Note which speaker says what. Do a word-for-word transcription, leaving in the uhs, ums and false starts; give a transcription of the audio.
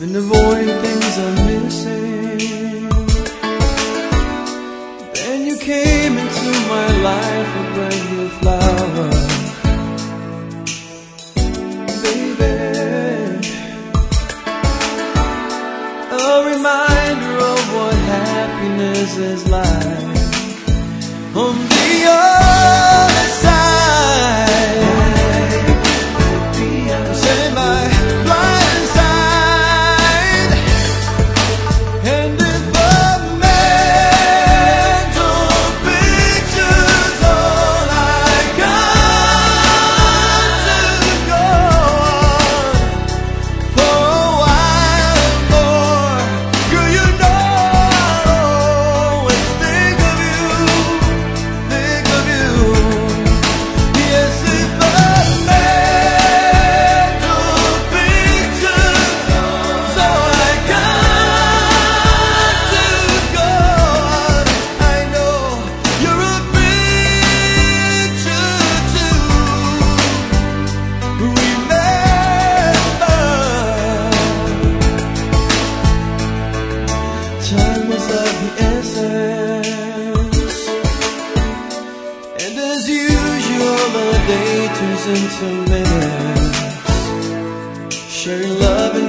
Speaker 1: been avoiding things I'm missing. Then you came into my life with brand new flowers, baby. A reminder of what happiness is like on the other side. Say my blind side, and if the mental picture's all I got to go on for a while more, girl, you know I'll always think of you, think of you. Yes, if the time was of the essence, and as usual the day turns into minutes, sharing love and